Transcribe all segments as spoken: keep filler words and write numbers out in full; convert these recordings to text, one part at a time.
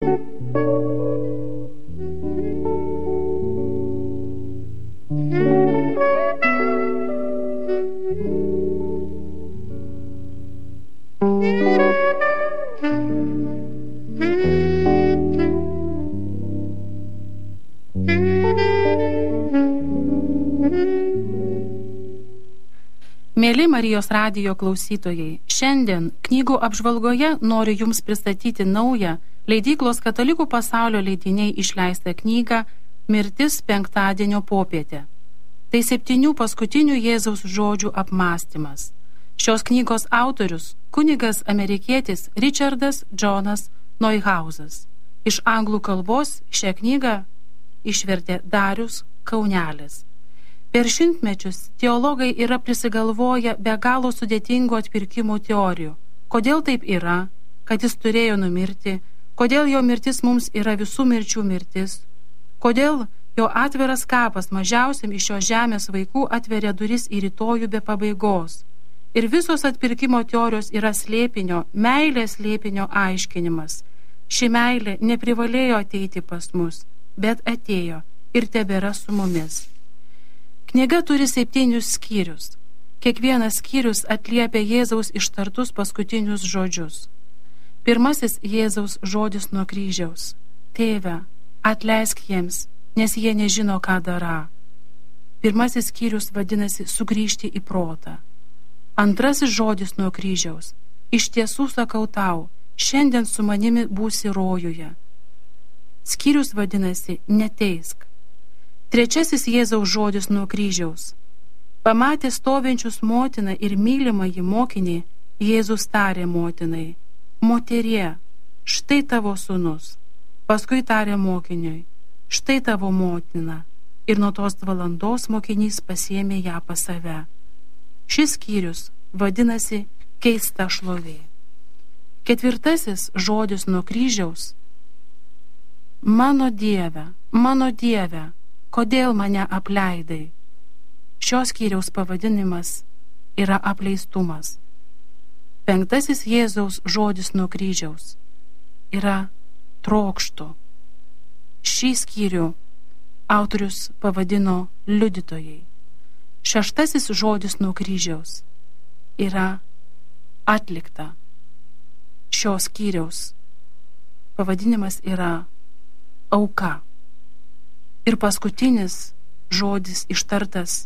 Mėly Marijos radijo klausytojai, šiandien knygų apžvalgoje noriu Jums pristatyti naują leidyklos Katalikų pasaulio leidiniai išleistą knygą Mirtis penktadienio popietė. Tai septynių paskutinių Jėzaus žodžių apmąstymas. Šios knygos autorius kunigas amerikietis Richardas Jonas Neuhausas. Iš anglų kalbos šią knygą išvertė Darius Kaunelis. Per šimtmečius teologai yra prisigalvoję be galo sudėtingų atpirkimo teorijų. Kodėl taip yra, kad jis turėjo numirti, kodėl jo mirtis mums yra visų mirčių mirtis, kodėl jo atviras kapas mažiausiam iš šios žemės vaikų atveria duris į rytojų be pabaigos. Ir visos atpirkimo teorijos yra slėpinio, meilės slėpinio aiškinimas. Ši meilė neprivalėjo ateiti pas mus, bet atėjo ir tebėra su mumis. Knyga turi septynius skyrius. Kiekvienas skyrius atliepia Jėzaus ištartus paskutinius žodžius. Pirmasis Jėzaus žodis nuo kryžiaus. Tėve, atleisk jiems, nes jie nežino, ką dara. Pirmasis skyrius vadinasi sugrįžti į protą. Antrasis žodis nuo kryžiaus. Iš tiesų sakau tau, šiandien su manimi būsi rojuje. Skyrius vadinasi neteisk. Trečiasis Jėzaus žodis nuo kryžiaus. Pamatė stovinčius motiną ir mylimąjį mokinį, Jėzus tarė motinai, moterie, štai tavo sūnus. Paskui tarė mokiniui, štai tavo motina. Ir nuo tos valandos mokinys pasiėmė ją pas save. Šis skyrius vadinasi keista šlovė. Ketvirtasis žodis nuo kryžiaus. Mano Dieve, mano Dieve, kodėl mane apleidai? Šios skyriaus pavadinimas yra apleistumas. Penktasis Jėzaus žodis nuo kryžiaus yra trokštu. Šį skyrių autorius pavadino liudytojai. Šeštasis žodis nuo kryžiaus yra atlikta. Šios skyriaus pavadinimas yra auka. Ir paskutinis žodis ištartas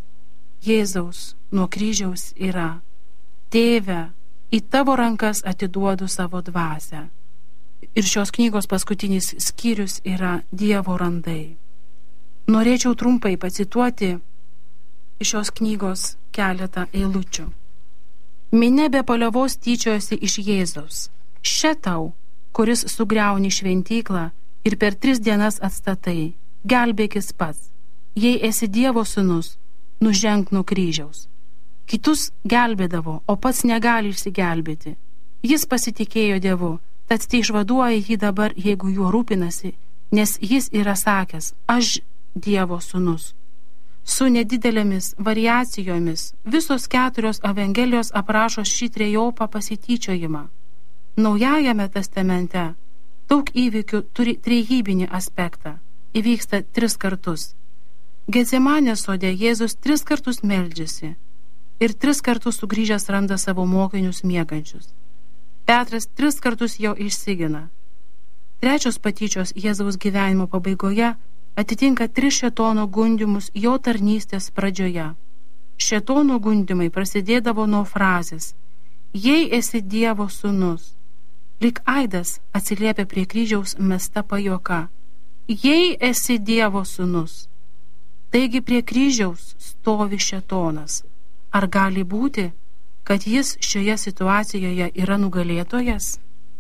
Jėzaus nuo kryžiaus yra Tėve, į tavo rankas atiduodu savo dvasią. Ir šios knygos paskutinis skyrius yra Dievo randai. Norėčiau trumpai pacituoti iš šios knygos keletą eilučių. Minia be paliovos tyčiojosi iš Jėzaus. Še tau, kuris sugriauni šventyklą ir per tris dienas atstatai, gelbėkis pats. Jei esi Dievo sūnus, nuženk nuo kryžiaus. Kitus gelbėdavo, o pats negali išsigelbėti. Jis pasitikėjo Dievu, tad tai išvaduoja jį dabar, jeigu juo rūpinasi, nes jis yra sakęs, aš Dievo sūnus. Su nedidelėmis variacijomis visos keturios evangelijos aprašo šį trejopą pasityčiojimą. Naujajame testamente daug įvykių turi trejybinį aspektą. Įvyksta tris kartus. Getsemanės sode Jėzus tris kartus meldžiasi ir tris kartus sugrįžęs randa savo mokinius miegančius. Petras tris kartus jo išsigina. Trečios patyčios Jėzaus gyvenimo pabaigoje atitinka tris šėtono gundymus jo tarnystės pradžioje. Šėtono gundymai prasidėdavo nuo frazės Jei esi Dievo sūnus. Lyg aidas atsiliepia prie kryžiaus mesta pajuoka. Jei esi Dievo sūnus. Taigi prie kryžiaus stovi šėtonas. Ar gali būti, kad jis šioje situacijoje yra nugalėtojas?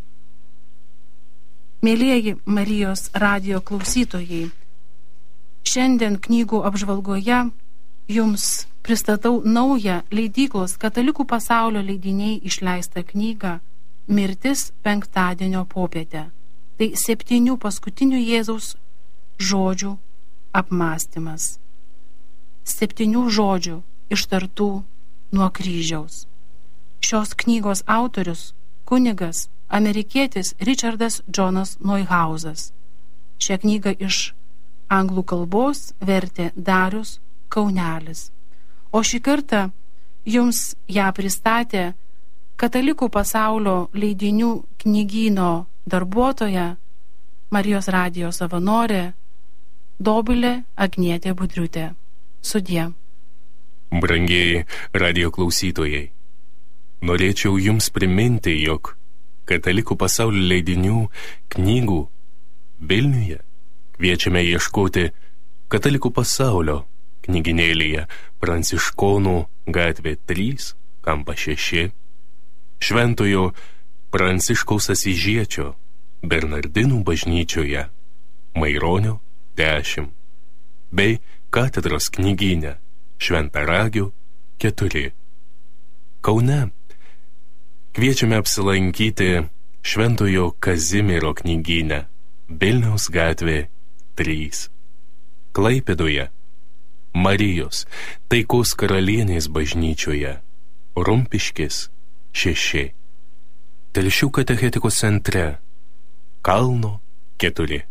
Mėlieji Marijos radijo klausytojai, šiandien knygų apžvalgoje jums pristatau naują leidyklos Katalikų pasaulio leidiniai išleistą knygą Mirtis penktadienio popietė. Tai septynių paskutinių Jėzaus žodžių apmąstymas. Septynių žodžių ištartų nuo kryžiaus. Šios knygos autorius kunigas amerikietis Richardas Jonas Neuhausas. Šią knygą iš anglų kalbos vertė Darius Kaunelis. O šį kartą jums ją pristatė Katalikų pasaulio leidinių knygyno darbuotoja, Marijos radijo savanorė Dobilė Agnietė Budriutė. Sudie. Brangieji radijo klausytojai, norėčiau jums priminti, jog Katalikų pasaulio leidinių knygų Vilniuje kviečiame ieškoti Katalikų pasaulio knygynėlyje Pranciškonų gatvė trys, kampas šeši, Šventojo Pranciškaus Asyžiečio Bernardinų bažnyčioje Maironio dešimt, bei katedros knygyne Šventaragio keturi. Kaune kviečiame apsilankyti Šventojo Kazimiero knygyne Vilniaus gatvė trys. Klaipėdoje Marijos Taikos karalienės bažnyčioje Rumpiškės šeši. Telšių katechetikos centre Kalno keturi.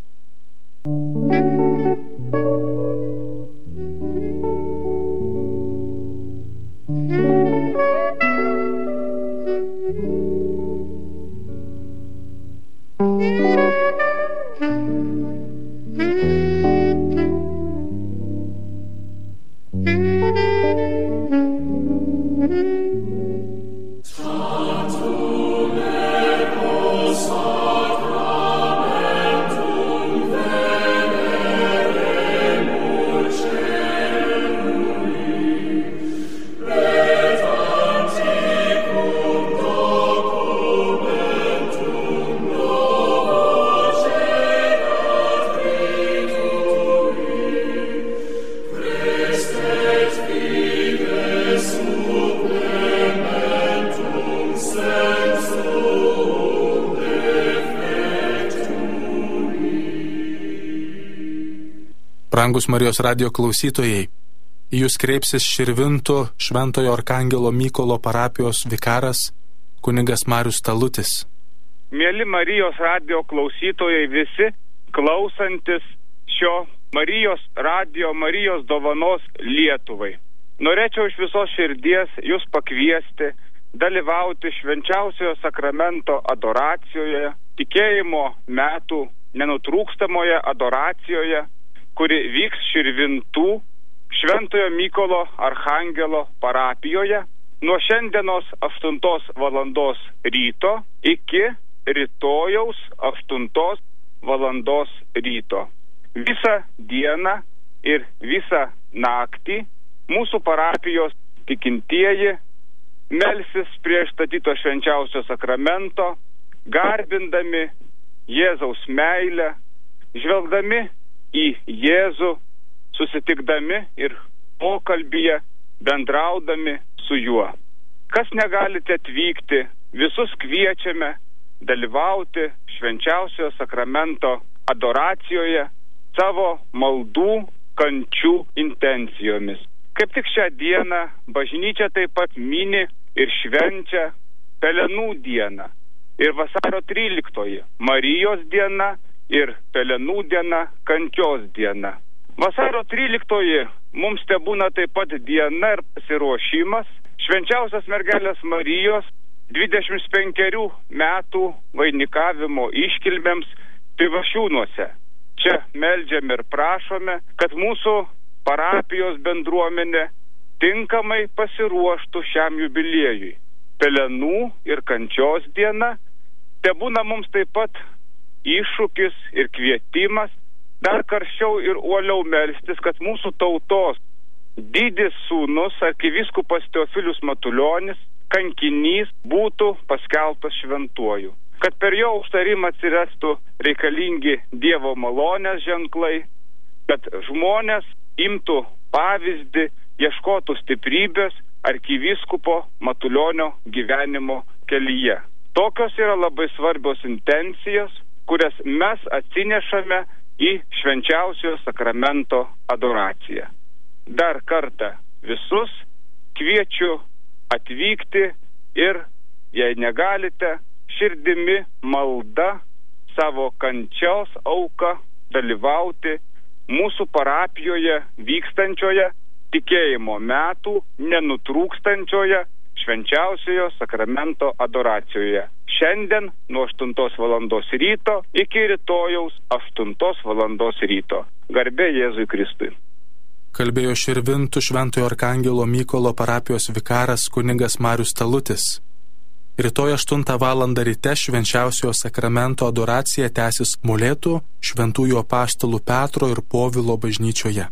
Brangus Marijos radijo klausytojai, į jūs kreipsis Širvintų Šventojo Arkangelo Mykolo parapijos vikaras kunigas Marius Talutis. Mieli Marijos radijo klausytojai visi, klausantis šio Marijos radijo Marijos dovanos Lietuvai. Norėčiau iš visos širdies jūs pakviesti dalyvauti švenčiausiojo sakramento adoracijoje, tikėjimo metų nenutrūkstamoje adoracijoje, kuri vyks Širvintų Šventojo Mykolo Archangelo parapijoje nuo šiandienos aštuntos valandos ryto iki rytojaus aštuntos valandos ryto. Visą dieną ir visą naktį mūsų parapijos tikintieji melsis prie statyto švenčiausio sakramento, garbindami Jėzaus meilę, žvelgdami į Jėzų, susitikdami ir pokalbyje bendraudami su juo. Kas negalite atvykti, visus kviečiame dalyvauti švenčiausiojo sakramento adoracijoje savo maldų, kančių intencijomis. Kaip tik šią dieną bažnyčia taip pat mini ir švenčia Pelenų dieną ir vasario tryliktoji Marijos diena ir Pelenų diena, kančios diena. Vasario tryliktoji mums tebūna taip pat diena ir pasiruošimas švenčiausios mergelės Marijos dvidešimt penkerių metų vainikavimo iškilmėms Pivašiūnuose. Čia meldžiame ir prašome, kad mūsų parapijos bendruomenė tinkamai pasiruoštų šiam jubiliejui. Pelenų ir kančios diena tebūna mums taip pat iššūkis ir kvietimas dar karščiau ir uoliau melstis, kad mūsų tautos didis sūnus arkivyskupas Teofilius Matulionis, kankinys, būtų paskelbtas šventuoju. Kad per jo užtarimą atsirastų reikalingi Dievo malonės ženklai, kad žmonės imtų pavyzdį, ieškotų stiprybės arkivyskupo Matulionio gyvenimo kelyje. Tokios yra labai svarbios intencijos, kurias mes atsinešame į švenčiausiojo sakramento adoraciją. Dar kartą visus kviečiu atvykti ir, jei negalite, širdimi malda savo kančios auką dalyvauti mūsų parapijoje vykstančioje tikėjimo metų nenutrūkstančioje švenčiausiojo sakramento adoracijoje. Šiandien nuo aštuntos valandos ryto iki rytojaus aštuntos valandos ryto. Garbė Jėzui Kristui. Kalbėjo Širvintų Šventojo Arkangelo Mykolo parapijos vikaras kunigas Marius Talutis. Rytoj aštuntą valandą ryte švenčiausiojo sakramento adoracija tęsis Molėtų Šventųjų apaštalų Petro ir Povilo bažnyčioje.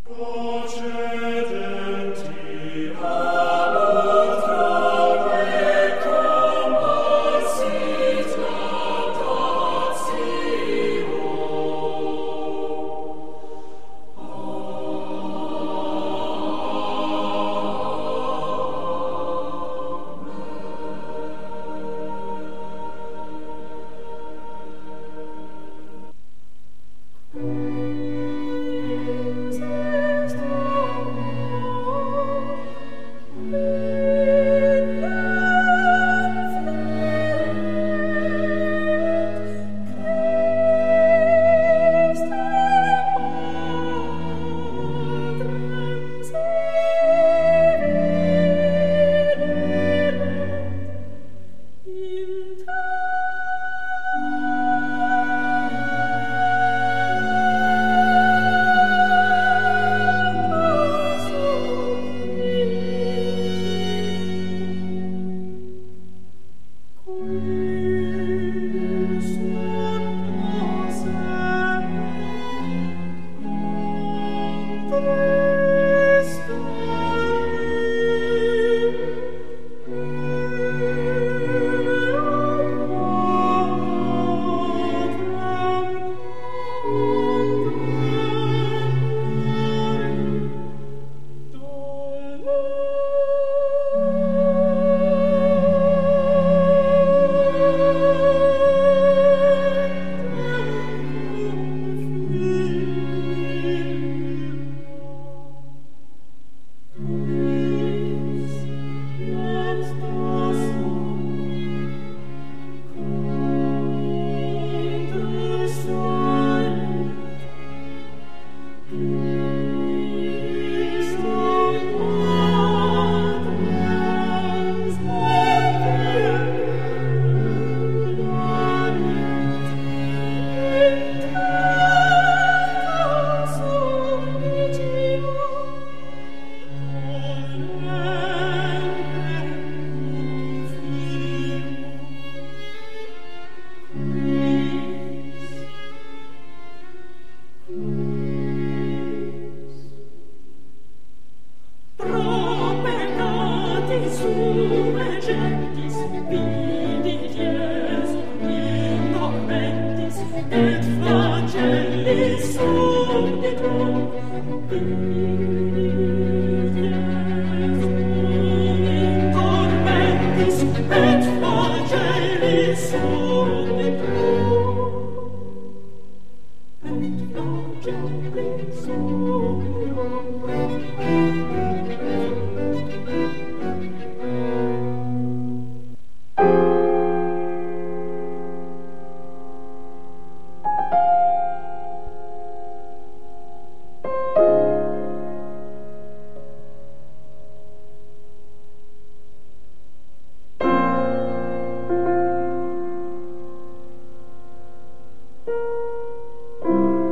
you.